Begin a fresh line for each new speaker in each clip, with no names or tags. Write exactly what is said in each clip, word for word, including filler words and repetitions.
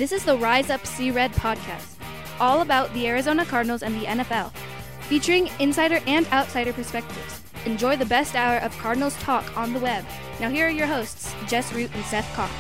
This is the Rise Up See Red podcast, all about the Arizona Cardinals and the N F L, featuring insider and outsider perspectives. Enjoy the best hour of Cardinals talk on the web. Now here are your hosts, Jess Root and Seth Cox.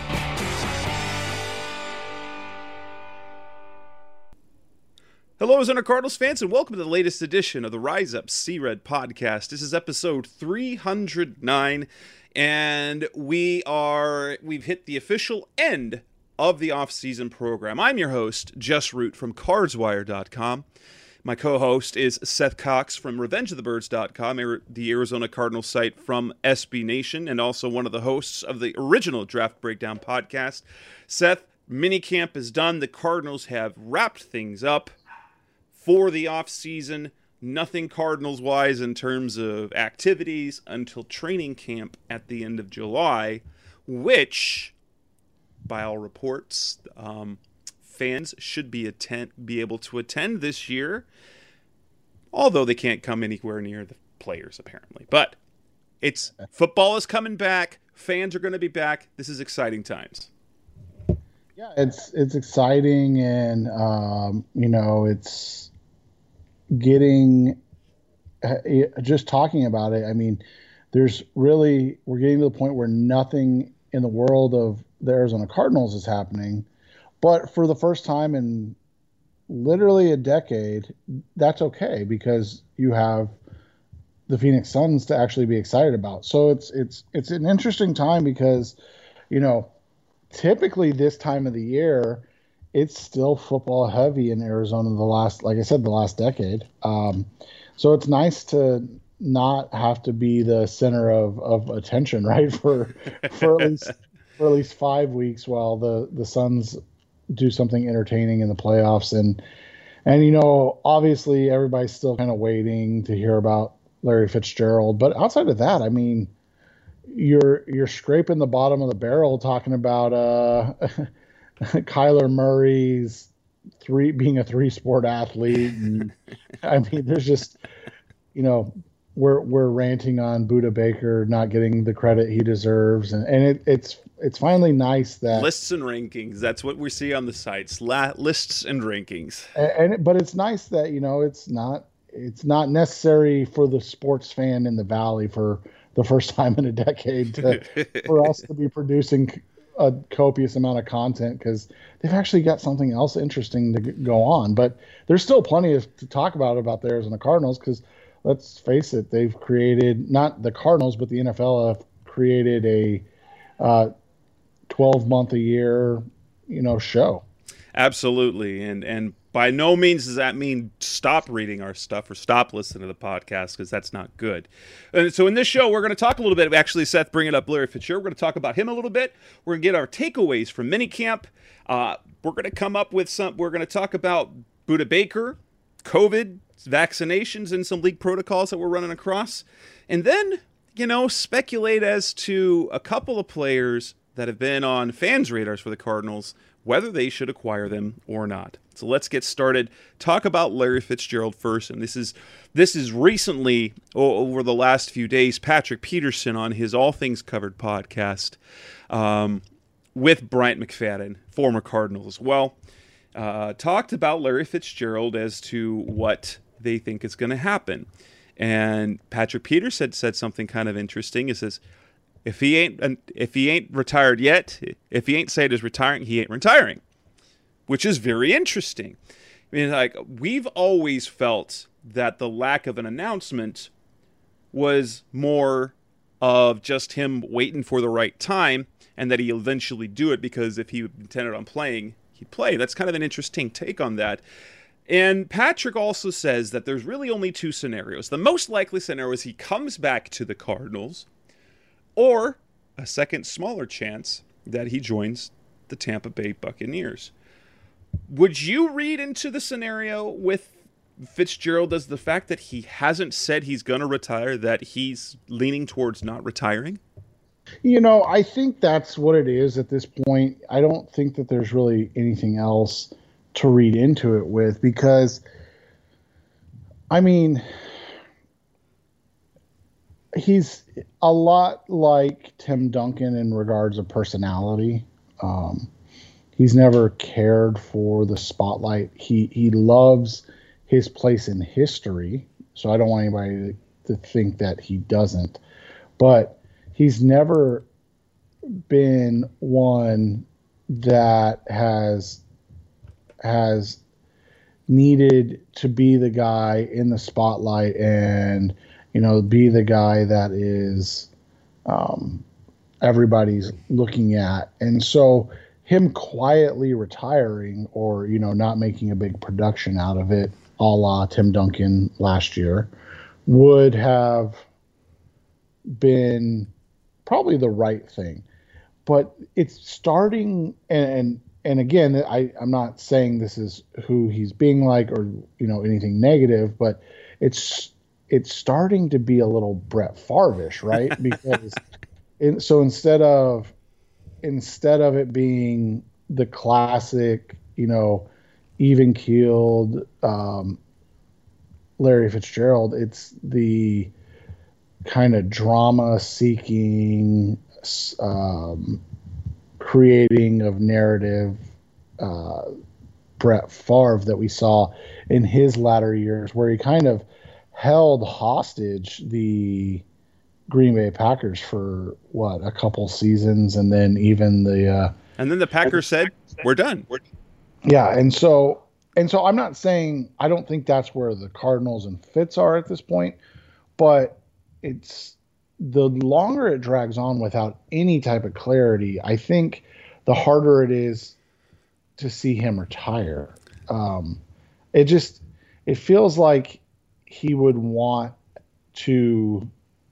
Hello, Arizona Cardinals fans, and welcome to the latest edition of the Rise Up See Red podcast. This is episode three hundred nine, and we are we've hit the official end of the off-season program. I'm your host, Jess Root from Cards Wire dot com. My co-host is Seth Cox from Revenge of the Birds dot com, the Arizona Cardinals site from S B Nation, and also one of the hosts of the original Draft Breakdown podcast. Seth, minicamp is done. The Cardinals have wrapped things up for the off-season. Nothing Cardinals-wise in terms of activities until training camp at the end of July, which, by all reports, um, fans should be attend be able to attend this year, although they can't come anywhere near the players apparently. But it's football is coming back. Fans are going to be back. This is exciting times.
Yeah, it's it's exciting, and um, you know, it's getting just talking about it. I mean, there's really we're getting to the point where nothing in the world of the Arizona Cardinals is happening, but for the first time in literally a decade, that's okay because you have the Phoenix Suns to actually be excited about. So it's it's it's an interesting time because, you know, typically this time of the year, it's still football heavy in Arizona. The last, like I said, the last decade. Um, so it's nice to not have to be the center of, of attention, right? For for at least for at least five weeks while the, the Suns do something entertaining in the playoffs. And, and, you know, obviously everybody's still kind of waiting to hear about Larry Fitzgerald. But outside of that, I mean, you're, you're scraping the bottom of the barrel talking about uh, Kyler Murray's three being a three sport athlete. And I mean, there's just, you know, we're, we're ranting on Budda Baker not getting the credit he deserves. And, and it, it's, it's finally nice that
lists and rankings. That's what we see on the sites. La- lists and rankings.
And, and but it's nice that, you know, it's not it's not necessary for the sports fan in the Valley for the first time in a decade to, for us to be producing a copious amount of content because they've actually got something else interesting to go on. But there's still plenty of, to talk about about the Arizona Cardinals because let's face it, they've created not the Cardinals but the N F L have created a uh, twelve month a year, you know, show.
Absolutely. And, and by no means does that mean stop reading our stuff or stop listening to the podcast because that's not good. And so in this show, we're going to talk a little bit, actually, Seth bringing up Larry Fitzgerald. We're going to talk about him a little bit. We're going to get our takeaways from minicamp. Uh, we're going to come up with some, we're going to talk about Budda Baker, COVID, vaccinations, and some league protocols that we're running across. And then, you know, speculate as to a couple of players that have been on fans' radars for the Cardinals, whether they should acquire them or not. So let's get started. Talk about Larry Fitzgerald first, and this is this is recently, oh, over the last few days, Patrick Peterson on his All Things Covered podcast um, with Bryant McFadden, former Cardinal as well, uh, talked about Larry Fitzgerald as to what they think is going to happen. And Patrick Peterson said something kind of interesting. He says, If he ain't if he ain't retired yet, if he ain't said he's retiring, he ain't retiring, which is very interesting. I mean, like, we've always felt that the lack of an announcement was more of just him waiting for the right time and that he'll eventually do it because if he intended on playing, he'd play. That's kind of an interesting take on that. And Patrick also says that there's really only two scenarios. The most likely scenario is he comes back to the Cardinals, or a second smaller chance that he joins the Tampa Bay Buccaneers. Would you read into the scenario with Fitzgerald as the fact that he hasn't said he's going to retire, that he's leaning towards not retiring?
You know, I think that's what it is at this point. I don't think that there's really anything else to read into it with because, I mean, he's a lot like Tim Duncan in regards of personality. Um, he's never cared for the spotlight. He he loves his place in history, so I don't want anybody to, to think that he doesn't. But he's never been one that has has needed to be the guy in the spotlight and, you know, be the guy that is um, everybody's looking at. And so him quietly retiring or, you know, not making a big production out of it, a la Tim Duncan last year, would have been probably the right thing. But it's starting, and and again, I, I'm not saying this is who he's being like or, you know, anything negative, but it's it's starting to be a little Brett Favre-ish, right? Because in, so instead of instead of it being the classic, you know, even keeled um, Larry Fitzgerald, it's the kind of drama seeking, um, creating of narrative uh, Brett Favre that we saw in his latter years, where he kind of held hostage the Green Bay Packers for what, a couple seasons, and then even the uh,
and then the Packers said, "We're done." We're
yeah, and so and so I'm not saying I don't think that's where the Cardinals and Fitz are at this point, but it's the longer it drags on without any type of clarity, I think the harder it is to see him retire. Um, it just it feels like he would want to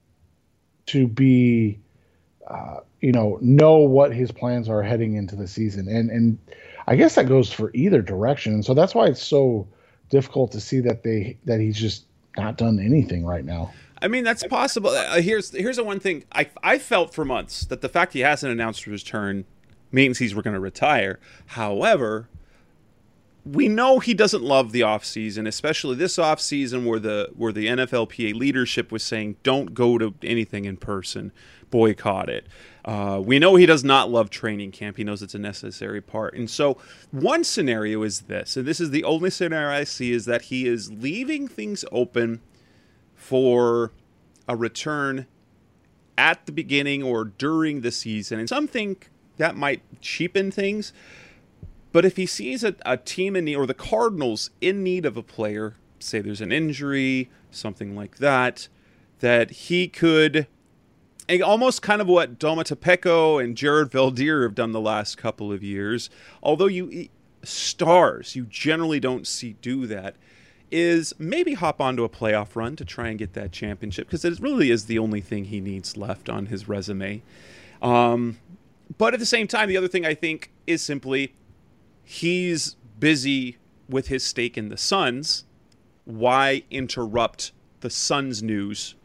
to be, uh, you know, know what his plans are heading into the season. And, and I guess that goes for either direction. And so that's why it's so difficult to see that they, that he's just not done anything right now.
I mean, that's possible. Uh, here's, here's the one thing I, I felt for months that the fact he hasn't announced his return means he's going to retire. However, we know he doesn't love the offseason, especially this offseason where the where the N F L P A leadership was saying, don't go to anything in person, boycott it. Uh, we know he does not love training camp. He knows it's a necessary part. And so one scenario is this, and this is the only scenario I see, is that he is leaving things open for a return at the beginning or during the season. And some think that might cheapen things. But if he sees a, a team in need, or the Cardinals in need of a player, say there's an injury, something like that, that he could, and almost kind of what Domata Peko and Jared Valdir have done the last couple of years, although you stars, you generally don't see do that, is maybe hop onto a playoff run to try and get that championship, because it really is the only thing he needs left on his resume. Um, but at the same time, the other thing I think is simply, he's busy with his stake in the Suns. Why interrupt the Suns news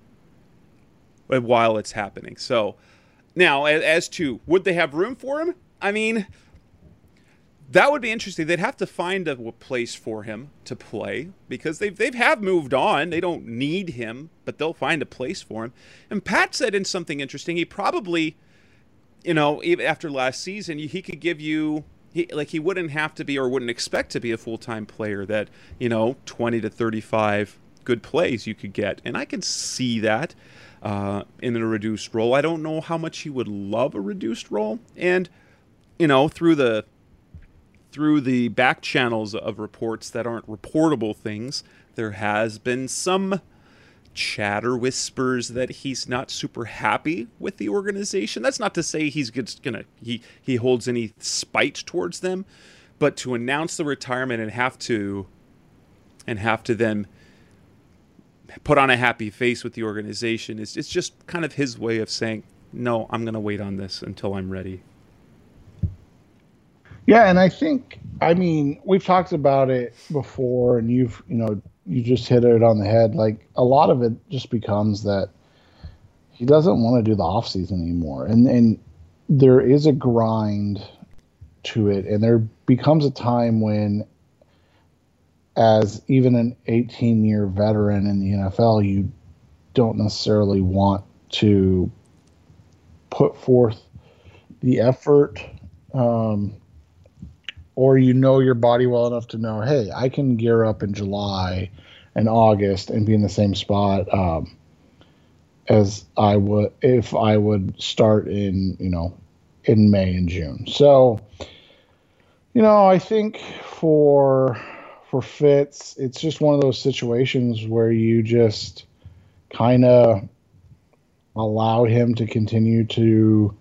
while it's happening? So now, as to would they have room for him? I mean, that would be interesting. They'd have to find a place for him to play, because they've they've have moved on. They don't need him, but they'll find a place for him. And Pat said in something interesting, he probably, you know, even after last season, he could give you. He, like he wouldn't have to be, or wouldn't expect to be, a full-time player, that, you know, twenty to thirty-five good plays you could get. And I can see that uh, in a reduced role. I don't know how much he would love a reduced role. And, you know, through the through the back channels of reports that aren't reportable things, there has been some chatter, whispers, that he's not super happy with the organization. That's not to say he's gonna he he holds any spite towards them, but to announce the retirement and have to and have to then put on a happy face with the organization is it's just kind of his way of saying, no, I'm gonna wait on this until I'm ready.
Yeah, and I think, I mean, we've talked about it before, and you've, you know, you just hit it on the head. Like, a lot of it just becomes that he doesn't want to do the off season anymore. And and there is a grind to it. And there becomes a time when, as even an eighteen-year veteran in the N F L, you don't necessarily want to put forth the effort um, or you know your body well enough to know, hey, I can gear up in July and August and be in the same spot um, as I would if I would start in, you know, in May and June. So, you know, I think for for Fitz, it's just one of those situations where you just kind of allow him to continue to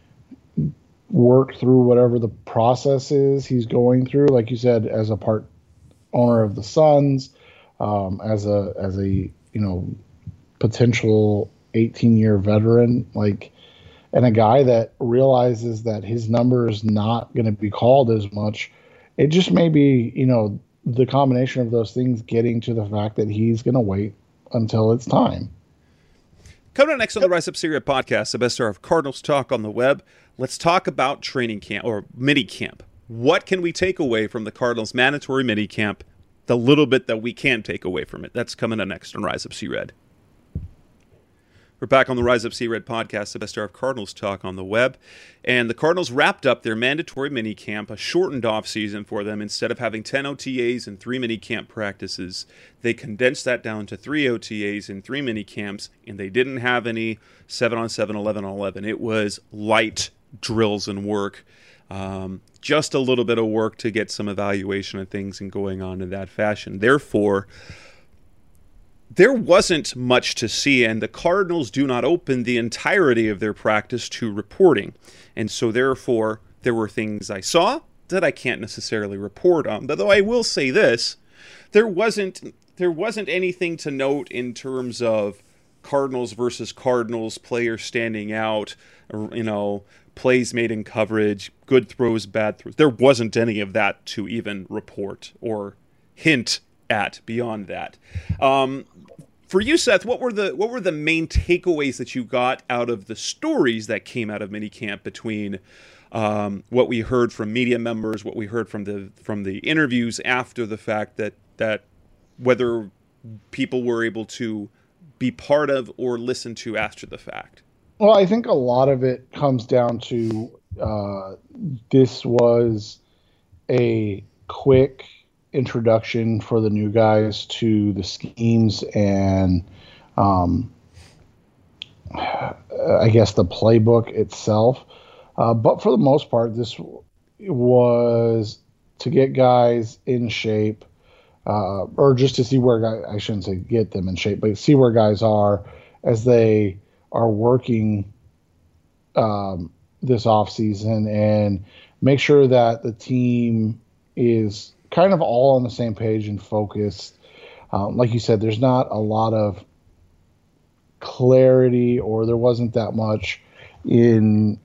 work through whatever the process is he's going through. Like you said, as a part owner of the Suns, um, as a as a you know potential eighteen year veteran, like, and a guy that realizes that his number is not going to be called as much. It just may be, you know, the combination of those things getting to the fact that he's going to wait until it's time.
Coming up next on the Rise Up C-Red podcast, the best hour of Cardinals talk on the web. Let's talk about training camp or mini camp. What can we take away from the Cardinals' mandatory mini camp? The little bit that we can take away from it. That's coming up next on Rise Up C-Red. We're back on the Rise Up C-Red podcast, the best hour of Cardinals talk on the web. And the Cardinals wrapped up their mandatory mini camp, a shortened offseason for them. Instead of having ten O T As and three mini camp practices, they condensed that down to three O T As and three mini camps, and they didn't have any seven on seven, eleven on eleven. It was light drills and work. Um, just a little bit of work to get some evaluation of things and going on in that fashion. Therefore, there wasn't much to see, and the Cardinals do not open the entirety of their practice to reporting. And so therefore, there were things I saw that I can't necessarily report on. Though I will say this, there wasn't there wasn't anything to note in terms of Cardinals versus Cardinals, players standing out, you know, plays made in coverage, good throws, bad throws. There wasn't any of that to even report or hint at beyond that. Um, for you, Seth, what were the what were the main takeaways that you got out of the stories that came out of minicamp between um, what we heard from media members, what we heard from the from the interviews after the fact, that that whether people were able to be part of or listen to after the fact?
Well, I think a lot of it comes down to uh, this was a quick introduction for the new guys to the schemes and um, I guess the playbook itself. Uh, but for the most part, this was to get guys in shape, uh, or just to see where guys, I shouldn't say get them in shape, but see where guys are as they are working um, this off season, and make sure that the team is kind of all on the same page and focused. Um, like you said, there's not a lot of clarity, or there wasn't that much in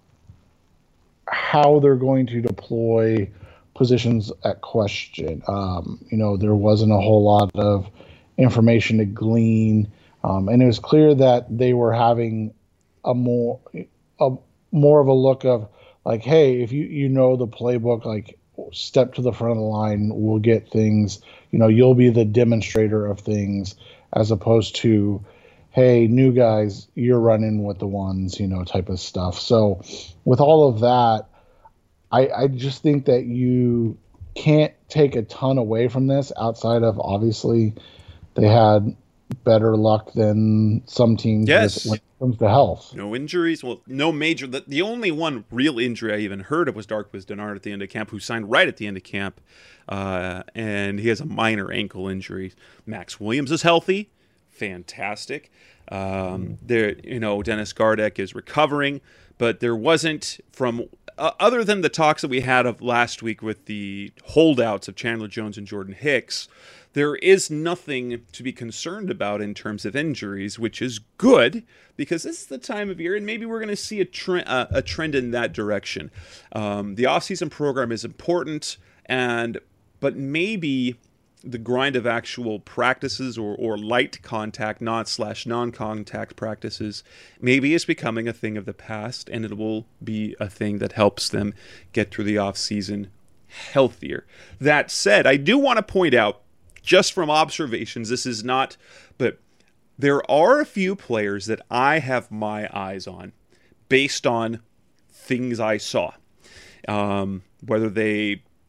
how they're going to deploy positions at question. Um, you know, there wasn't a whole lot of information to glean, um, and it was clear that they were having a more a more of a look of like, hey, if you you know the playbook, like, step to the front of the line, we'll get things, you know, you'll be the demonstrator of things, as opposed to, hey, new guys, you're running with the ones, you know, type of stuff. So with all of that, I, I just think that you can't take a ton away from this, outside of obviously they had better luck than some teams.
Yes.
When it comes to health.
No injuries. Well, no major. The, the only one real injury I even heard of was Darqueze Dennard at the end of camp, who signed right at the end of camp, uh, and he has a minor ankle injury. Max Williams is healthy, fantastic. Um, there, you know, Dennis Gardeck is recovering, but there wasn't, from uh, other than the talks that we had of last week with the holdouts of Chandler Jones and Jordan Hicks, there is nothing to be concerned about in terms of injuries, which is good, because this is the time of year, and maybe we're going to see a, tre- uh, a trend in that direction. Um, the offseason program is important, and but maybe the grind of actual practices or, or light contact, not slash non-contact practices, maybe is becoming a thing of the past, and it will be a thing that helps them get through the offseason healthier. That said, I do want to point out, just from observations, this is not, but there are a few players that I have my eyes on based on things I saw. Um, whether they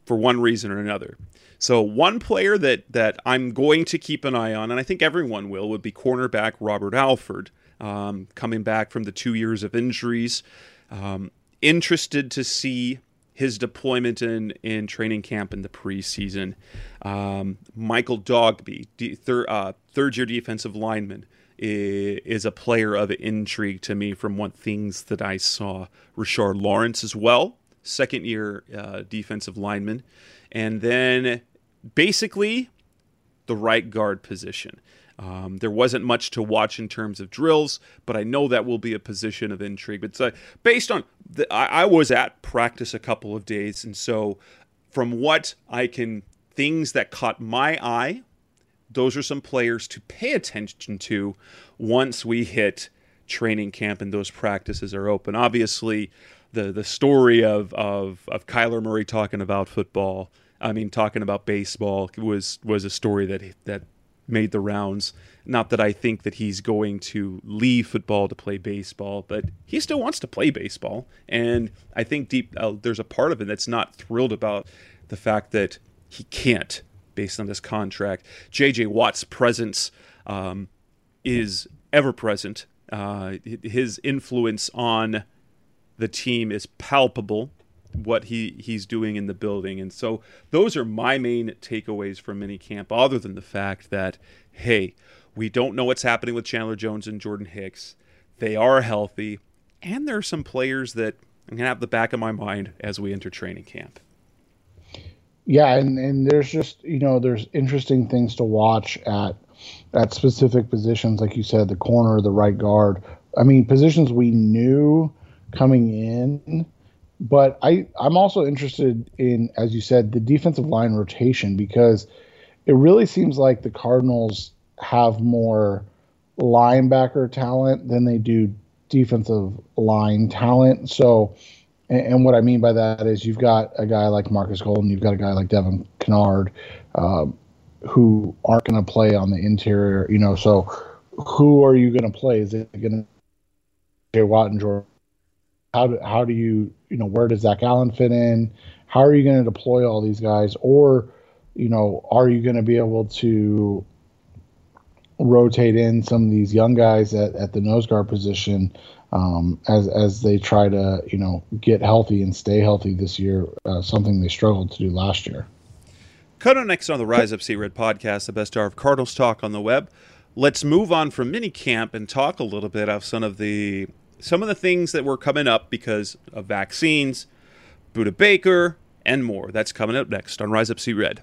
for one reason or another. So one player that that I'm going to keep an eye on, and I think everyone will, would be cornerback Robert Alford, um, coming back from the two years of injuries. Um, interested to see his deployment in, in training camp in the preseason. Um, Michael Dogby, de- thir- uh, third-year defensive lineman, is, is a player of intrigue to me from what things that I saw. Rashard Lawrence as well, second-year uh, defensive lineman. And then basically the right guard position. Um, there wasn't much to watch in terms of drills, but I know that will be a position of intrigue. But uh, based on, the, I, I was at practice a couple of days, and so from what I can, things that caught my eye, those are some players to pay attention to once we hit training camp and those practices are open. Obviously, the the story of of of Kyler Murray talking about football, I mean talking about baseball, was was a story that that made the rounds. Not that I think that he's going to leave football to play baseball, but he still wants to play baseball. And I think deep uh, there's a part of it that's not thrilled about the fact that he can't, based on this contract. J J Watt's presence um, is ever present. Uh, his influence on the team is palpable, what he, he's doing in the building. And so those are my main takeaways from minicamp, other than the fact that, hey, we don't know what's happening with Chandler Jones and Jordan Hicks. They are healthy, and there are some players that I'm going to have the back of my mind as we enter training camp.
Yeah, and, and there's just, you know, there's interesting things to watch at at specific positions, like you said, the corner, the right guard. I mean, positions we knew coming in, but I, I'm also interested in, as you said, the defensive line rotation, because it really seems like the Cardinals have more linebacker talent than they do defensive line talent. So, and, and what I mean by that is you've got a guy like Marcus Golden, you've got a guy like Devin Kennard, um, who aren't going to play on the interior, you know, so who are you going to play? Is it going to be Watt and Jordan? How do, how do you, you know, where does Zach Allen fit in? How are you going to deploy all these guys? Or, you know, are you going to be able to rotate in some of these young guys at, at the nose guard position um, as, as they try to, you know, get healthy and stay healthy this year, uh, something they struggled to do last year.
Coming up next on the Rise Up Sea Red podcast, the best hour of Cardinals talk on the web. Let's move on from minicamp and talk a little bit of some of the some of the things that were coming up because of vaccines, Budda Baker, and more. That's coming up next on Rise Up Sea Red.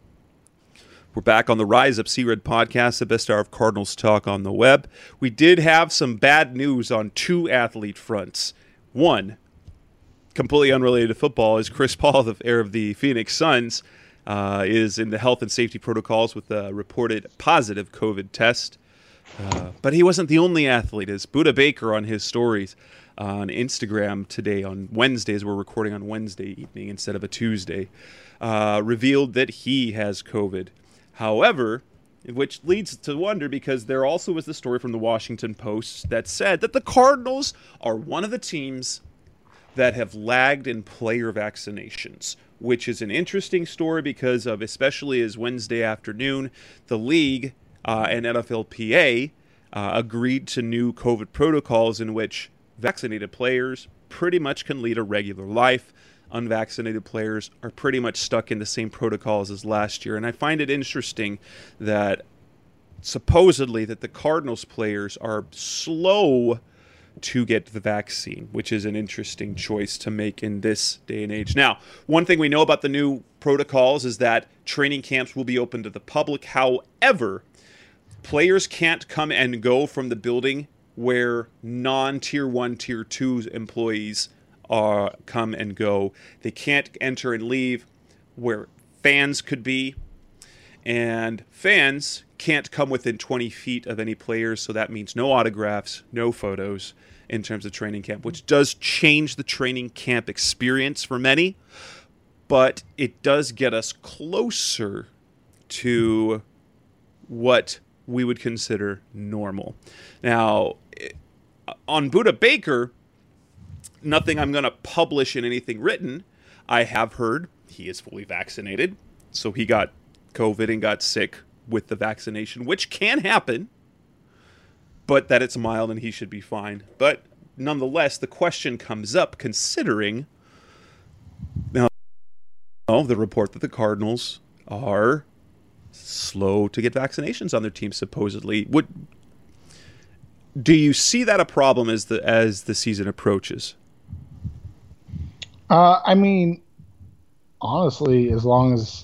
We're back on the Rise Up Sea Red podcast, the best hour of Cardinals talk on the web. We did have some bad news on two athlete fronts. One, completely unrelated to football, is Chris Paul, the heir of the Phoenix Suns, Uh, is in the health and safety protocols with a reported positive COVID test. Uh, but he wasn't the only athlete. As Budda Baker on his stories on Instagram today, on Wednesdays, we're recording on Wednesday evening instead of a Tuesday, uh, revealed that he has COVID. However, which leads to wonder, because there also was the story from the Washington Post that said that the Cardinals are one of the teams that have lagged in player vaccinations, which is an interesting story because of, especially as Wednesday afternoon, the league uh, and N F L P A uh, agreed to new COVID protocols in which vaccinated players pretty much can lead a regular life. Unvaccinated players are pretty much stuck in the same protocols as last year. And I find it interesting that supposedly that the Cardinals players are slow to get the vaccine, which is an interesting choice to make in this day and age. Now, one thing we know about the new protocols is that training camps will be open to the public. However, players can't come and go from the building where non-tier one, tier two employees are come and go. They can't enter and leave where fans could be, and fans can't come within twenty feet of any players, so that means no autographs, no photos in terms of training camp, which does change the training camp experience for many, but it does get us closer to what we would consider normal. Now, on Budda Baker, nothing I'm going to publish in anything written. I have heard he is fully vaccinated. So he got COVID and got sick with the vaccination, which can happen, but that it's mild and he should be fine. But nonetheless, the question comes up considering now the report that the Cardinals are slow to get vaccinations on their team, supposedly. Would do you see that a problem as the as the season approaches?
Uh, I mean, honestly, as long as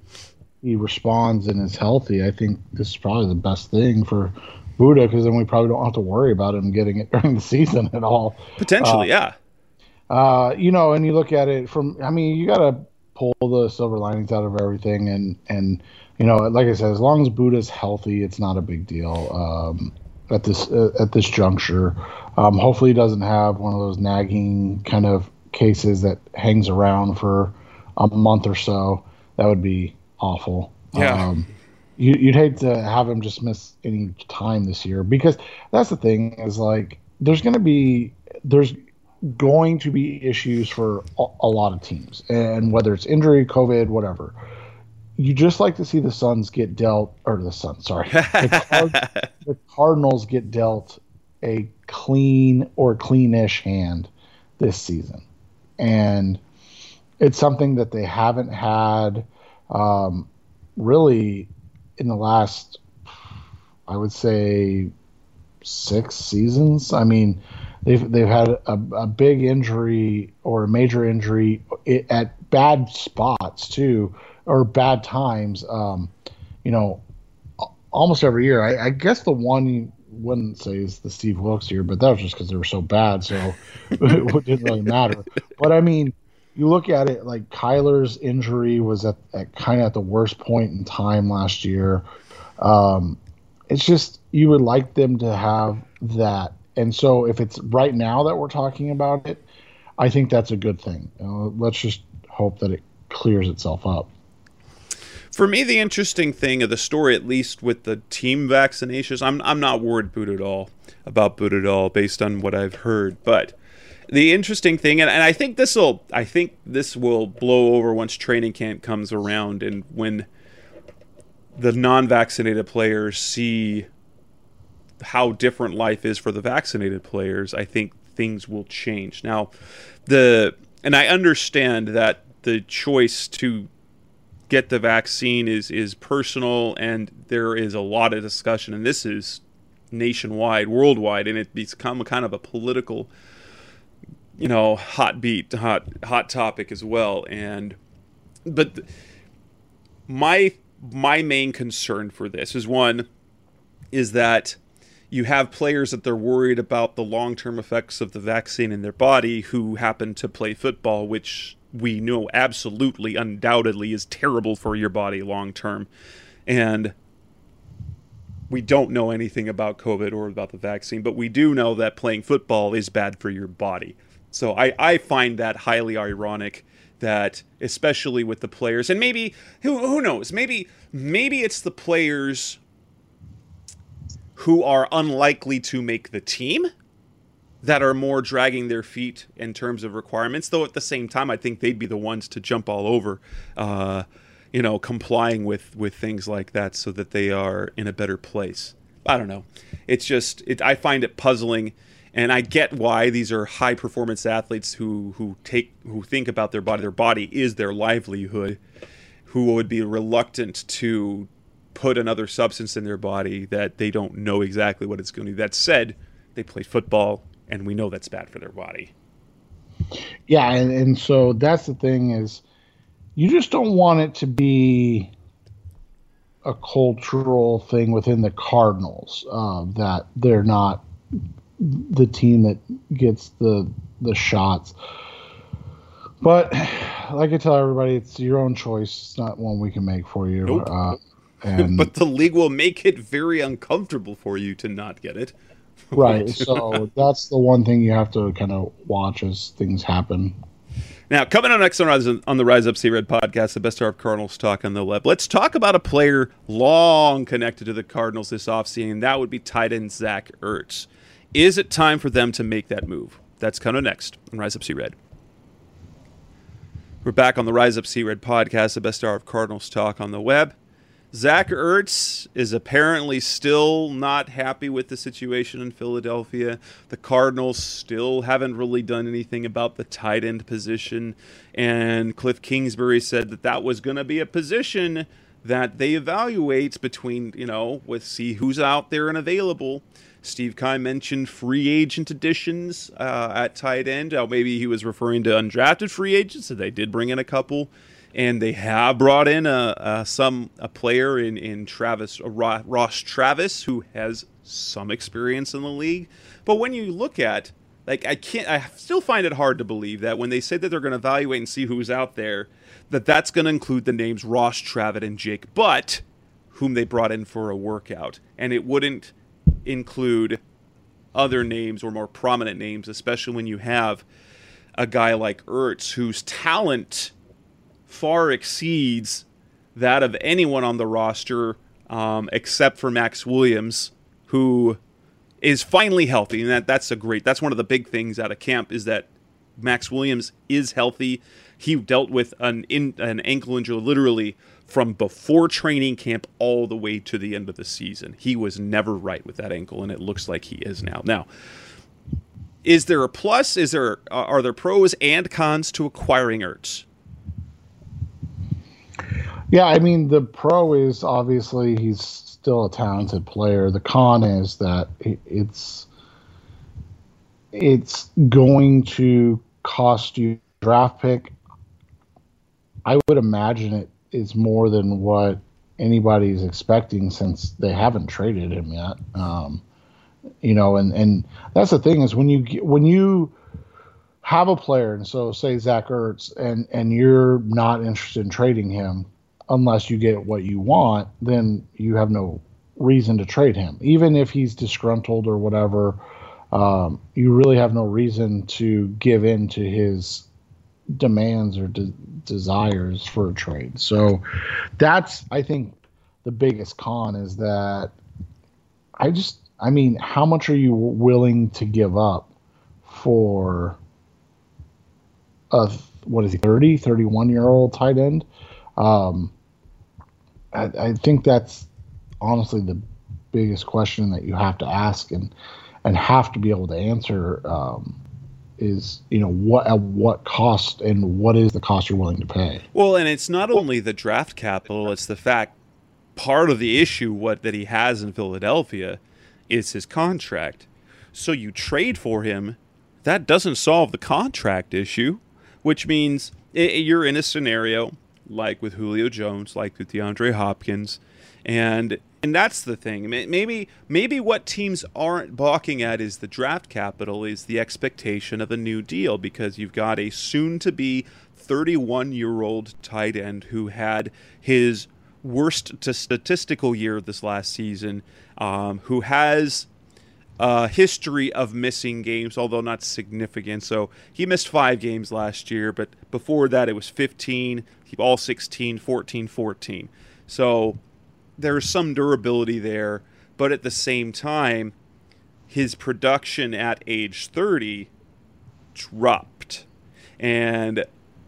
he responds and is healthy, I think this is probably the best thing for Buddha, because then we probably don't have to worry about him getting it during the season at all.
Potentially,
uh,
yeah.
Uh, you know, and you look at it from, I mean, you got to pull the silver linings out of everything. And, and, you know, like I said, as long as Buddha's healthy, it's not a big deal um, at this uh, at this juncture. Um, hopefully he doesn't have one of those nagging kind of cases that hangs around for a month or so. That would be awful.
Yeah.
Um, you, you'd hate to have him just miss any time this year, because that's the thing is, like, there's going to be there's going to be issues for a, a lot of teams, and whether it's injury, COVID, whatever. You just like to see the Suns get dealt, or the Suns, sorry, the, Card, the Cardinals get dealt a clean or cleanish hand this season. And it's something that they haven't had um, really in the last, I would say, six seasons. I mean, they've they've had a, a big injury or a major injury at bad spots too, or bad times. Um, you know, almost every year. I, I guess the one you wouldn't say is the Steve Wilkes year, but that was just because they were so bad, so it didn't really matter. But I mean, you look at it, like Kyler's injury was at, at kind of at the worst point in time last year. Um, it's just, you would like them to have that. And so if it's right now that we're talking about it, I think that's a good thing. Uh, let's just hope that it clears itself up.
For me, the interesting thing of the story, at least with the team vaccinations, I'm I'm not worried boot at all about boot at all based on what I've heard. But the interesting thing, and, and I think this will I think this will blow over once training camp comes around, and when the non-vaccinated players see how different life is for the vaccinated players, I think things will change. Now, the and I understand that the choice to get the vaccine is is personal, and there is a lot of discussion, and this is nationwide, worldwide, and it's become kind of a political, you know, hot beat, hot hot topic as well. And but my my main concern for this is one is that you have players that they're worried about the long-term effects of the vaccine in their body who happen to play football, which we know absolutely, undoubtedly, is terrible for your body long-term. And we don't know anything about COVID or about the vaccine, but we do know that playing football is bad for your body. So I, I find that highly ironic that, especially with the players, and maybe, who, who knows, maybe maybe it's the players who are unlikely to make the team that are more dragging their feet in terms of requirements, though at the same time, I think they'd be the ones to jump all over, uh, you know, complying with, with things like that so that they are in a better place. I don't know. It's just, it, I find it puzzling, and I get why these are high-performance athletes who, who take who think about their body. Their body is their livelihood, who would be reluctant to put another substance in their body that they don't know exactly what it's going to do. That said, they play football, and we know that's bad for their body.
Yeah, and, and so that's the thing is, you just don't want it to be a cultural thing within the Cardinals uh, that they're not the team that gets the the shots. But like I tell everybody, it's your own choice. It's not one we can make for you.
Nope.
Uh, and
but the league will make it very uncomfortable for you to not get it.
Right. So that's the one thing you have to kind of watch as things happen.
Now, coming on next on, Rise, on the Rise Up See Red podcast, the best hour of Cardinals talk on the web. Let's talk about a player long connected to the Cardinals this offseason, and that would be tight end Zach Ertz. Is it time for them to make that move? That's coming next on Rise Up See Red. We're back on the Rise Up Sea Red podcast, the best hour of Cardinals talk on the web. Zach Ertz is apparently still not happy with the situation in Philadelphia. The Cardinals still haven't really done anything about the tight end position. And Cliff Kingsbury said that that was going to be a position that they evaluate between, you know, with see who's out there and available. Steve Keim mentioned free agent additions uh, at tight end. Uh, maybe he was referring to undrafted free agents, so they did bring in a couple. And they have brought in a, a some a player in in Travis uh, Ross Travis, who has some experience in the league. But when you look at, like, I can't, I still find it hard to believe that when they say that they're going to evaluate and see who's out there, that that's going to include the names Ross Travis and Jake Butt, whom they brought in for a workout, and it wouldn't include other names or more prominent names, especially when you have a guy like Ertz, whose talent far exceeds that of anyone on the roster, um, except for Max Williams, who is finally healthy. And that, that's a great, that's one of the big things out of camp, is that Max Williams is healthy. He dealt with an in, an ankle injury literally from before training camp all the way to the end of the season. He was never right with that ankle, and it looks like he is now. Now, is there a plus? Is there are there pros and cons to acquiring Ertz?
Yeah, I mean, the pro is obviously he's still a talented player. The con is that it's it's going to cost you a draft pick. I would imagine it is more than what anybody's expecting, since they haven't traded him yet. Um, you know, and, and that's the thing, is when you when you have a player, and so say Zach Ertz, and, and you're not interested in trading him unless you get what you want, then you have no reason to trade him. Even if he's disgruntled or whatever, um, you really have no reason to give in to his demands or de- desires for a trade. So that's, I think, the biggest con, is that I just, I mean, how much are you willing to give up for a, what is he, thirty, thirty-one year old tight end? Um, I, I think that's honestly the biggest question that you have to ask and, and have to be able to answer, um, is, you know, what at what cost, and what is the cost you're willing to pay?
Well, and it's not only the draft capital, it's the fact, part of the issue what that he has in Philadelphia is his contract. So you trade for him, that doesn't solve the contract issue, which means it, you're in a scenario like with Julio Jones, like with DeAndre Hopkins, and and that's the thing. Maybe maybe what teams aren't balking at is the draft capital, is the expectation of a new deal, because you've got a soon-to-be thirty-one-year-old tight end who had his worst to statistical year this last season, um, who has a history of missing games, although not significant. So he missed five games last year, but before that it was fifteen, all sixteen, fourteen, fourteen. So there's some durability there, but at the same time, his production at age thirty dropped. And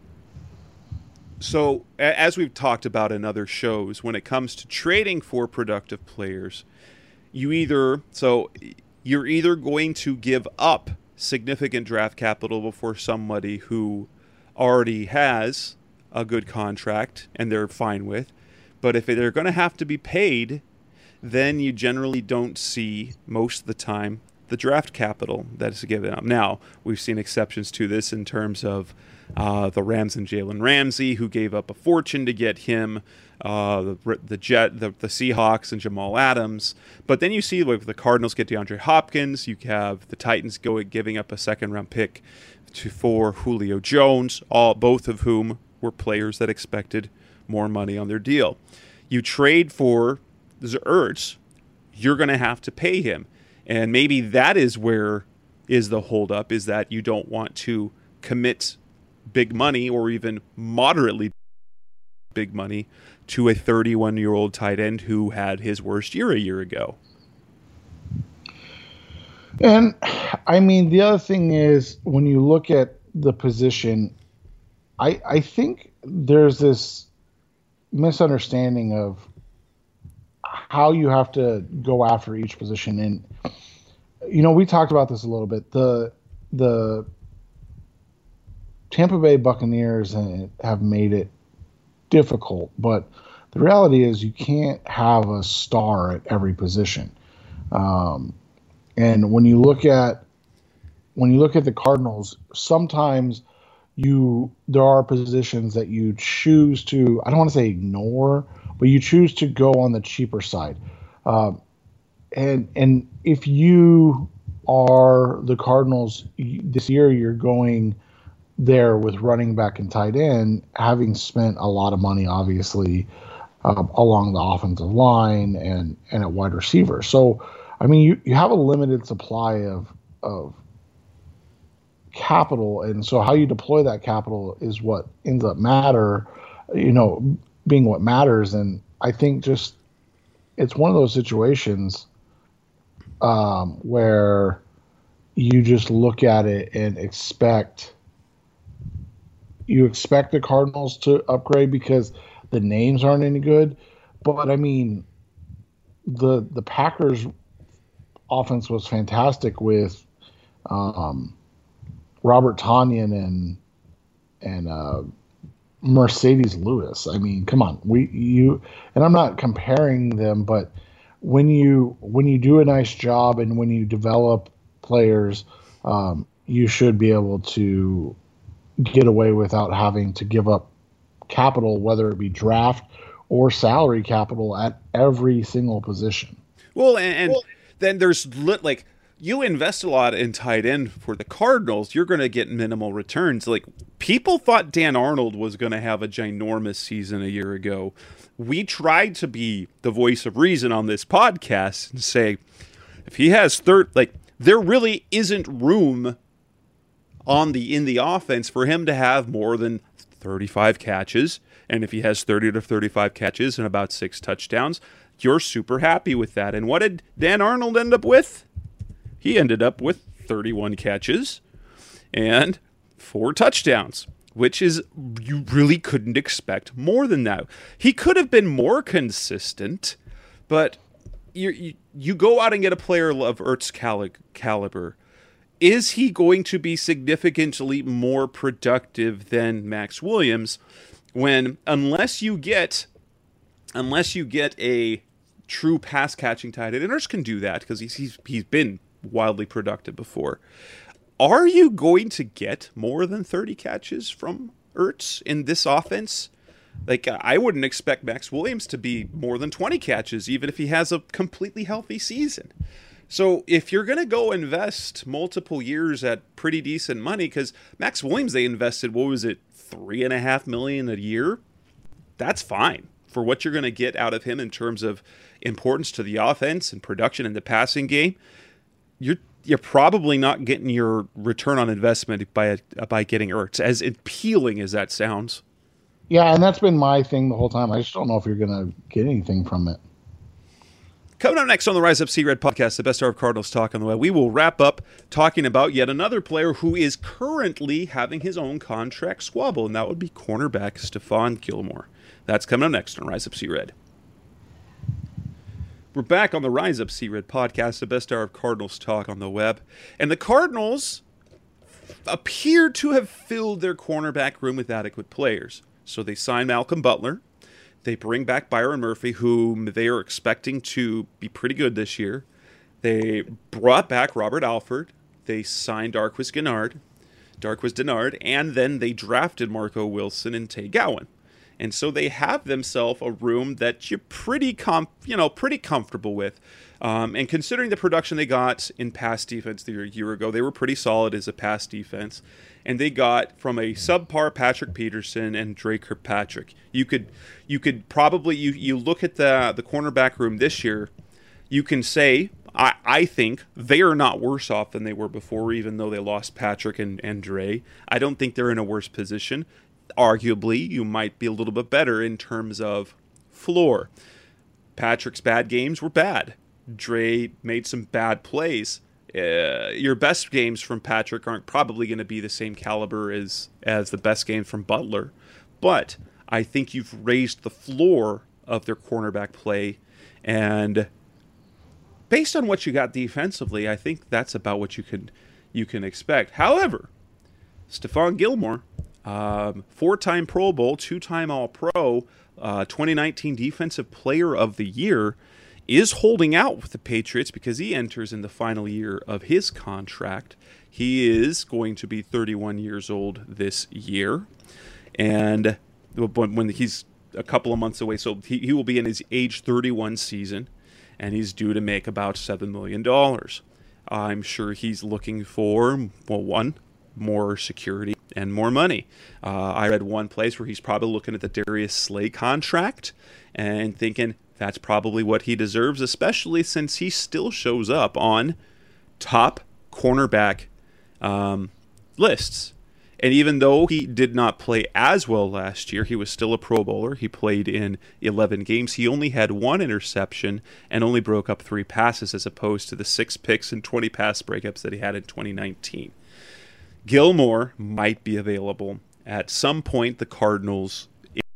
so, as we've talked about in other shows, when it comes to trading for productive players, you either, so you're either going to give up significant draft capital for somebody who already has a good contract and they're fine with, but if they're going to have to be paid, then you generally don't see, most of the time, the draft capital that is given up. Now, we've seen exceptions to this in terms of uh, the Rams and Jalen Ramsey, who gave up a fortune to get him, uh, the the Jet, the, the Seahawks and Jamal Adams. But then you see, like, the Cardinals get DeAndre Hopkins. You have the Titans go giving up a second round pick to for Julio Jones, all both of whom were players that expected more money on their deal. You trade for Ertz, you're going to have to pay him. And maybe that is where is the holdup, is that you don't want to commit big money or even moderately big money to a thirty-one-year-old tight end who had his worst year a year ago.
And, I mean, the other thing is, when you look at the position, I I think there's this misunderstanding of how you have to go after each position. And you know, we talked about this a little bit. The the Tampa Bay Buccaneers have made it difficult, but the reality is you can't have a star at every position. Um, and when you look at when you look at the Cardinals, sometimes you there are positions that you choose to, I don't want to say ignore, but you choose to go on the cheaper side. Um, and and if you are the Cardinals this year, you're going there with running back and tight end, having spent a lot of money, obviously, um, along the offensive line and, and at wide receiver. So, I mean, you, you have a limited supply of of capital, and so how you deploy that capital is what ends up matter, you know, being what matters. And I think just it's one of those situations um, where you just look at it and expect you expect the Cardinals to upgrade because the names aren't any good. But I mean, the the Packers offense was fantastic with um, Robert Tonyan and and uh, Mercedes Lewis. I mean, come on, we you and I'm not comparing them, but when you when you do a nice job and when you develop players, um, you should be able to get away without having to give up capital, whether it be draft or salary capital at every single position.
Well, and, and well, then there's lit, like you invest a lot in tight end for the Cardinals, you're going to get minimal returns. Like people thought Dan Arnold was going to have a ginormous season a year ago. We tried to be the voice of reason on this podcast and say, if he has third, like there really isn't room on the in the offense for him to have more than thirty-five catches. And if he has thirty to thirty-five catches and about six touchdowns, you're super happy with that. And what did Dan Arnold end up with? He ended up with thirty-one catches and four touchdowns, which is, you really couldn't expect more than that. He could have been more consistent, but you you, you go out and get a player of Ertz cali- caliber. Is he going to be significantly more productive than Max Williams when, unless you get, unless you get a true pass catching tight end, and Ertz can do that because he's, he's, he's been wildly productive before. Are you going to get more than thirty catches from Ertz in this offense? Like, I wouldn't expect Max Williams to be more than twenty catches, even if he has a completely healthy season. So if you're going to go invest multiple years at pretty decent money, because Max Williams, they invested, what was it, three and a half million a year? That's fine for what you're going to get out of him in terms of importance to the offense and production in the passing game. You're you're probably not getting your return on investment by by getting Ertz, as appealing as that sounds.
Yeah, and that's been my thing the whole time. I just don't know if you're going to get anything from it.
Coming up next on the Rise Up Sea Red podcast, the best hour of Cardinals talk on the web, we will wrap up talking about yet another player who is currently having his own contract squabble, and that would be cornerback Stephon Gilmore. That's coming up next on Rise Up Sea Red. We're back on the Rise Up Sea Red podcast, the best hour of Cardinals talk on the web, and the Cardinals appear to have filled their cornerback room with adequate players. So they signed Malcolm Butler. They bring back Byron Murphy, whom they are expecting to be pretty good this year. They brought back Robert Alford. They signed Darqueze Dennard, Darqueze Dennard, and then they drafted Marco Wilson and Tay Gowan. And so they have themselves a room that you're pretty com- you know, pretty comfortable with. Um, and considering the production they got in pass defense the year ago, they were pretty solid as a pass defense. And they got from a subpar Patrick Peterson and Dre Kirkpatrick. You could, you could probably you you look at the the cornerback room this year. You can say I I think they are not worse off than they were before, even though they lost Patrick and, and Dre. I don't think they're in a worse position. Arguably, you might be a little bit better in terms of floor. Patrick's bad games were bad. Dre made some bad plays. uh, your best games from Patrick aren't probably going to be the same caliber as as the best games from Butler, but I think you've raised the floor of their cornerback play, and based on what you got defensively, I think that's about what you can you can expect. However, Stephon Gilmore, um, four-time Pro Bowl, two-time All-Pro, uh, twenty nineteen Defensive Player of the Year, is holding out with the Patriots because he enters in the final year of his contract. He is going to be thirty-one years old this year, and when he's a couple of months away, so he, he will be in his age thirty-one season, and he's due to make about seven million dollars. I'm sure he's looking for, well, one, more security and more money. Uh, I read one place where he's probably looking at the Darius Slay contract and thinking, that's probably what he deserves, especially since he still shows up on top cornerback um, lists. And even though he did not play as well last year, he was still a Pro Bowler. He played in eleven games. He only had one interception and only broke up three passes as opposed to the six picks and twenty pass breakups that he had in twenty nineteen. Gilmore might be available. At some point, the Cardinals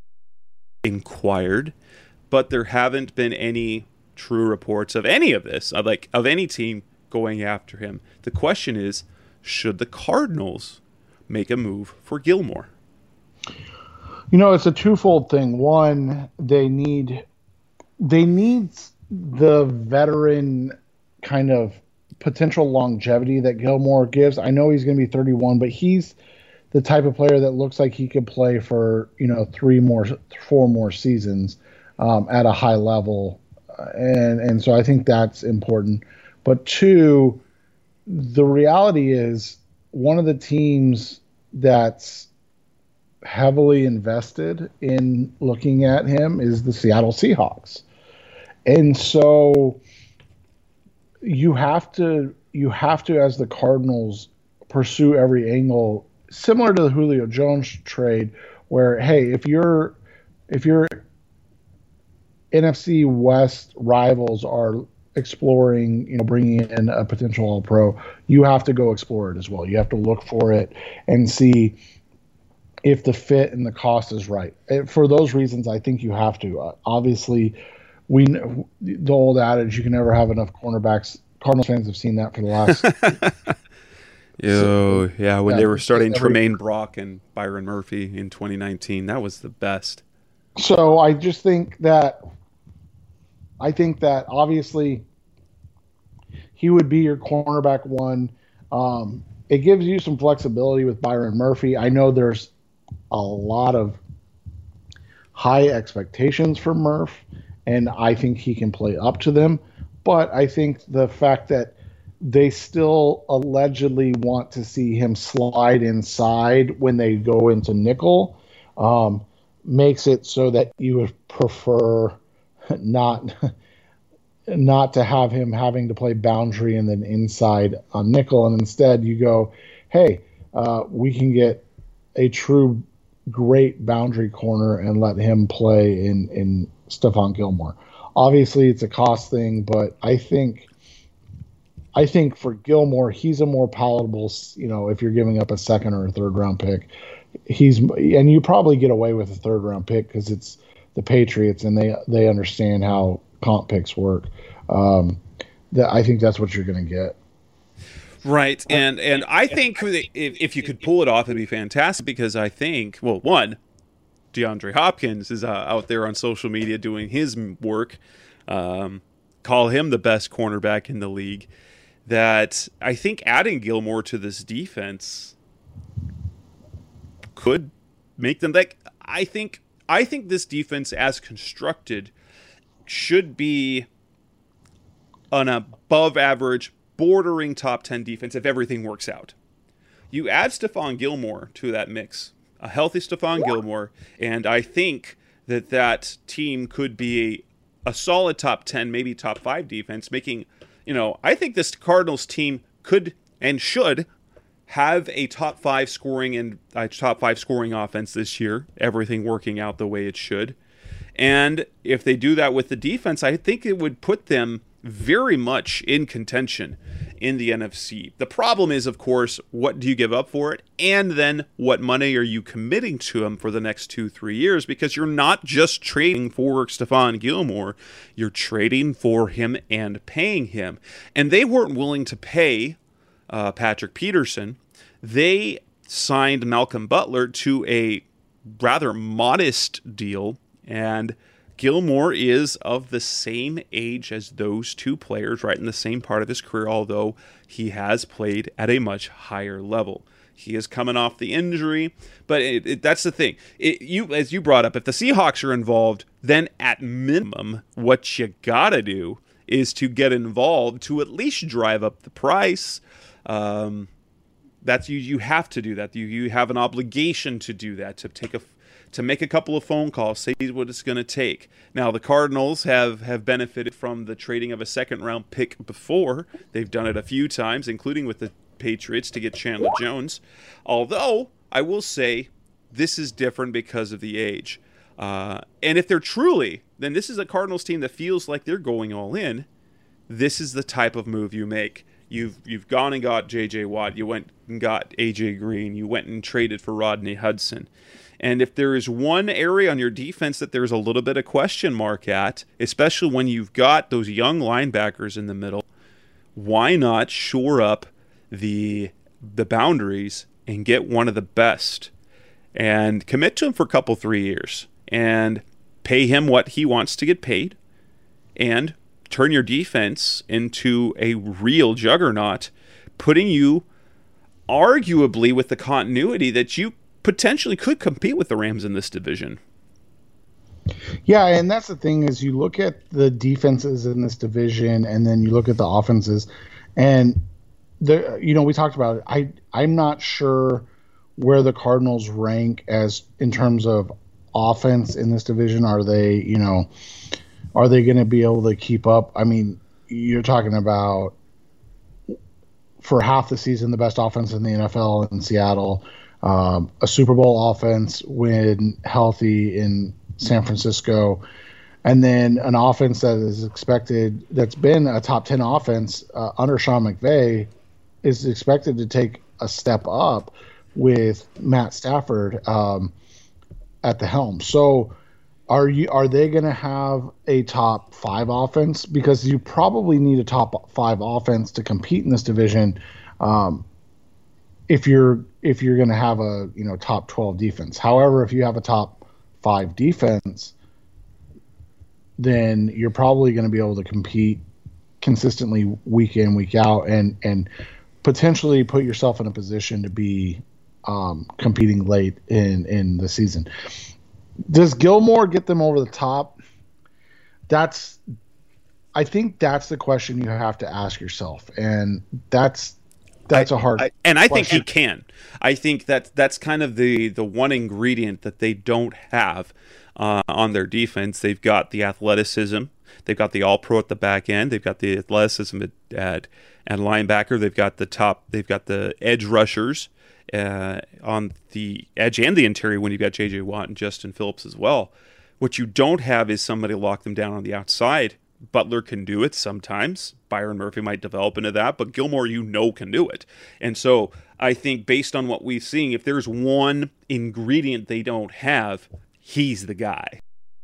inquired, but there haven't been any true reports of any of this, of like of any team going after him. The question is, should the Cardinals make a move for Gilmore?
You know, it's a twofold thing. One, they need they need the veteran kind of potential longevity that Gilmore gives. I know he's going to be thirty-one, but he's the type of player that looks like he could play for, you know, three more, four more seasons um, at a high level. And, and so I think that's important. But two, the reality is one of the teams that's heavily invested in looking at him is the Seattle Seahawks. And so you have to, you have to, as the Cardinals, pursue every angle, similar to the Julio Jones trade, where, hey, if you're, if your N F C West rivals are exploring, you know, bringing in a potential All-Pro, you have to go explore it as well. You have to look for it and see if the fit and the cost is right. And for those reasons, I think you have to. Uh, obviously, we the old adage, you can never have enough cornerbacks. Cardinals fans have seen that for the last.
Yo, so, yeah, when
yeah,
they were starting
every,
Tremaine Brock and Byron Murphy in twenty nineteen, that was the best.
So I just think that, I think that obviously he would be your cornerback one. Um, it gives you some flexibility with Byron Murphy. I know there's a lot of high expectations for Murph, and I think he can play up to them. But I think the fact that they still allegedly want to see him slide inside when they go into nickel um, makes it so that you would prefer not not to have him having to play boundary and then inside on nickel, and instead you go, hey, uh, we can get a true great boundary corner and let him play in in Stephon Gilmore. Obviously, it's a cost thing, but I think I think for Gilmore, he's a more palatable, you know, if you're giving up a second or a third round pick, he's, and you probably get away with a third round pick because it's the Patriots and they, they understand how comp picks work. Um, that I think that's what you're going to get.
Right. And, and I think if, if you could pull it off, it'd be fantastic because I think, well, one, DeAndre Hopkins is uh, out there on social media doing his work. Um, call him the best cornerback in the league. That I think adding Gilmore to this defense could make them like I think I think this defense as constructed should be an above average, bordering top ten defense if everything works out. You add Stephon Gilmore to that mix, a healthy Stephon Gilmore, and I think that that team could be a, a solid top ten, maybe top five defense, making, you know, I think this Cardinals team could and should have a top five scoring and a top five scoring offense this year, everything working out the way it should. And if they do that with the defense, I think it would put them very much in contention. in the N F C. The problem is, of course, what do you give up for it? And then what money are you committing to him for the next two, three years? Because you're not just trading for Stephon Gilmore, you're trading for him and paying him. And they weren't willing to pay uh, Patrick Peterson. They signed Malcolm Butler to a rather modest deal, and Gilmore is of the same age as those two players, right in the same part of his career, although he has played at a much higher level. He is coming off the injury, but it, it, that's the thing. It, you, as you brought up, if the Seahawks are involved, then at minimum, what you gotta do is to get involved to at least drive up the price. Um, that's you. You have to do that. You you have an obligation to do that. To take a to make a couple of phone calls, say what it's going to take. Now, the Cardinals have, have benefited from the trading of a second-round pick before. They've done it a few times, including with the Patriots, to get Chandler Jones. Although, I will say, this is different because of the age. Uh, and if they're truly, then this is a Cardinals team that feels like they're going all in. This is the type of move you make. You've you've gone and got J J Watt. You went and got A J Green. You went and traded for Rodney Hudson. And if there is one area on your defense that there's a little bit of question mark at, especially when you've got those young linebackers in the middle, why not shore up the the boundaries and get one of the best and commit to him for a couple, three years and pay him what he wants to get paid and turn your defense into a real juggernaut, putting you arguably with the continuity that you potentially could compete with the Rams in this division.
Yeah, and that's the thing is you look at the defenses in this division and then you look at the offenses, and the you know we talked about it. I I'm not sure where the Cardinals rank as in terms of offense in this division. Are they you know are they going to be able to keep up? I mean, you're talking about for half the season the best offense in the N F L in Seattle. Um, a Super Bowl offense when healthy in San Francisco, and then an offense that is expected, that's been a top ten offense uh, under Sean McVay, is expected to take a step up with Matt Stafford um, at the helm. So are you are they going to have a top five offense? Because you probably need a top five offense to compete in this division. Um, if you're if you're going to have a you know top twelve defense. However, if you have a top five defense, then you're probably going to be able to compete consistently week in, week out, and and potentially put yourself in a position to be um, competing late in in the season. Does Gilmore get them over the top? That's I think that's the question you have to ask yourself, and that's That's
I,
a hard
I, and I think
question.
he can. I think that that's kind of the, the one ingredient that they don't have uh, on their defense. They've got the athleticism. They've got the all-pro at the back end. They've got the athleticism at, at, at linebacker. They've got the top. They've got the edge rushers uh, on the edge and the interior when you've got J J Watt and Justin Phillips as well. What you don't have is somebody to lock them down on the outside. Butler can do it sometimes. Byron Murphy might develop into that, but Gilmore, you know, can do it. And so I think based on what we've seen, if there's one ingredient they don't have, he's the guy.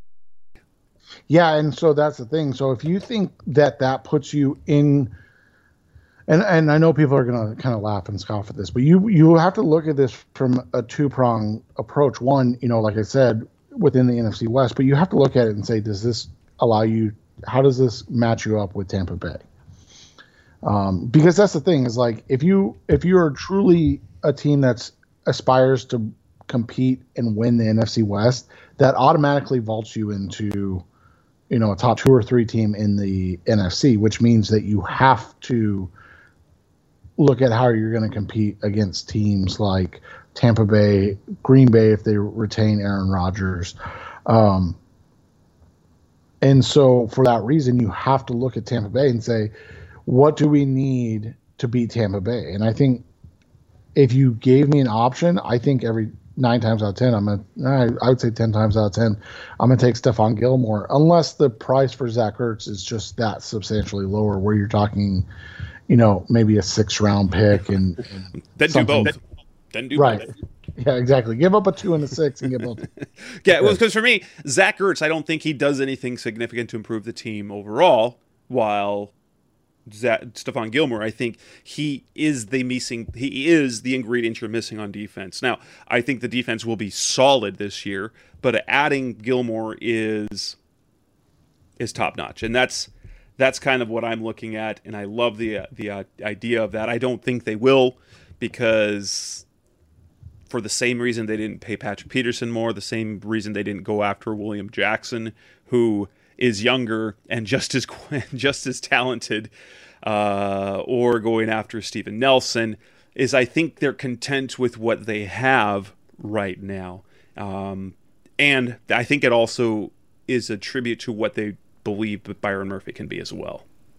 Yeah, and so that's the thing. So if you think that that puts you in, and and I know people are going to kind of laugh and scoff at this, but you you have to look at this from a two-prong approach. One, you know, like I said, within the N F C West, but you have to look at it and say, does this allow you, how does this match you up with Tampa Bay? Um, because that's the thing is like, if you, if you are truly a team that's aspires to compete and win the N F C West, that automatically vaults you into, you know, a top two or three team in the N F C, which means that you have to look at how you're going to compete against teams like Tampa Bay, Green Bay, if they retain Aaron Rodgers. Um, and so for that reason, you have to look at Tampa Bay and say, what do we need to beat Tampa Bay? And I think if you gave me an option, I think every nine times out of ten, I'm gonna, I would say ten times out of ten, I'm gonna take Stephon Gilmore, unless the price for Zach Ertz is just that substantially lower, where you're talking, you know, maybe a six round pick and, and
then do both. Then do
right.
both.
Yeah, exactly. Give up a two and a six and get both.
Yeah, well, because for me, Zach Ertz, I don't think he does anything significant to improve the team overall. While Zach, Stephon Gilmore, I think he is the missing. He is the ingredient you're missing on defense. Now, I think the defense will be solid this year, but adding Gilmore is is top notch, and that's that's kind of what I'm looking at. And I love the uh, the uh, idea of that. I don't think they will, because for the same reason they didn't pay Patrick Peterson more, the same reason they didn't go after William Jackson, who is younger and just as just as talented, uh, or going after Steven Nelson, is I think they're content with what they have right now. Um, and I think it also is a tribute to what they believe that Byron Murphy can be as well.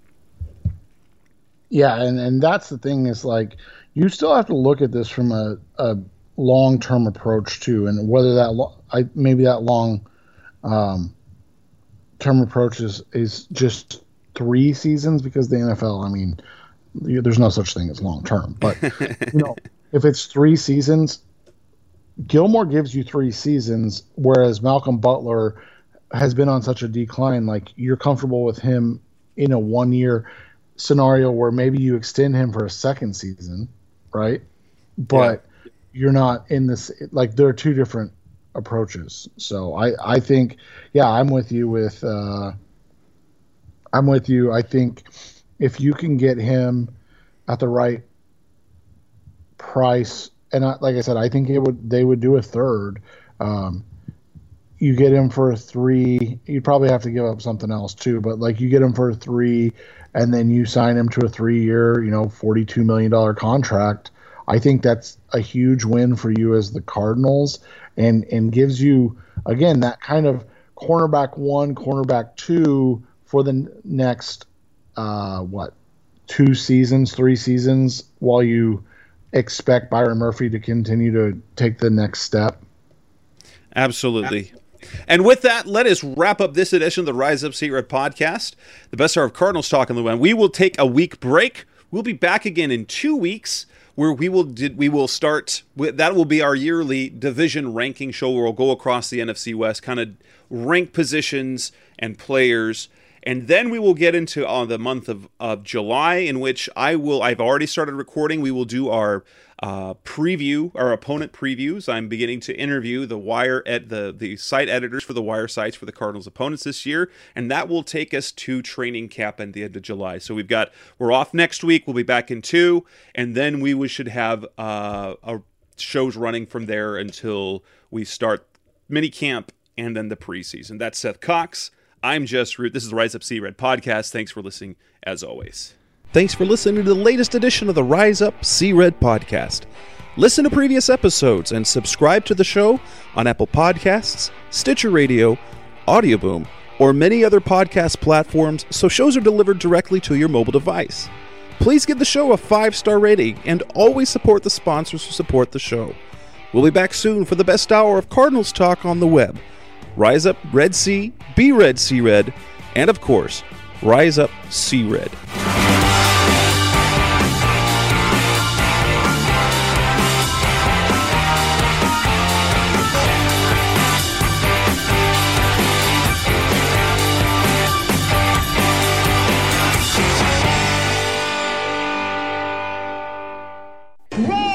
Yeah, and, and that's the thing is, like, you still have to look at this from a, a long-term approach too, and whether that lo- I maybe that long um, term approach is, is just three seasons, because the N F L, I mean, you, there's no such thing as long-term, but you know, if it's three seasons, Gilmore gives you three seasons, whereas Malcolm Butler has been on such a decline. Like, you're comfortable with him in a one-year scenario where maybe you extend him for a second season, right? But yeah. You're not in this, like, there are two different approaches. So I, I think, yeah, I'm with you with, uh, I'm with you. I think if you can get him at the right price, and I, like I said, I think it would, they would do a third. Um, you get him for a three, you'd probably have to give up something else too, but like you get him for a three and then you sign him to a three year, you know, forty-two million dollars contract. I think that's a huge win for you as the Cardinals, and, and gives you, again, that kind of cornerback one, cornerback two for the next, uh, what, two seasons, three seasons, while you expect Byron Murphy to continue to take the next step.
Absolutely. And with that, let us wrap up this edition of the Rise Up See Red podcast, the best hour of Cardinals talk on the web. We will take a week break. We'll be back again in two weeks. Where we will we will start with, that will be our yearly division ranking show, where we'll go across the N F C West, kind of rank positions and players, and then we will get into uh, the month of, of July, in which I will I've already started recording. We will do our uh, preview, our opponent previews. I'm beginning to interview the wire at the the site editors for the wire sites for the Cardinals opponents this year, and that will take us to training camp at the end of July. So we've got we're off next week. We'll be back in two, and then we, we should have uh, a shows running from there until we start mini camp and then the preseason. That's Seth Cox. I'm Jess Root. This is the Rise Up See Red podcast. Thanks for listening, as always.
Thanks for listening to the latest edition of the Rise Up See Red podcast. Listen to previous episodes and subscribe to the show on Apple Podcasts, Stitcher Radio, Audioboom, or many other podcast platforms, so shows are delivered directly to your mobile device. Please give the show a five-star rating and always support the sponsors who support the show. We'll be back soon for the best hour of Cardinals talk on the web. Rise Up Red Sea, Be Red See Red, and of course, Rise Up See Red.
Run!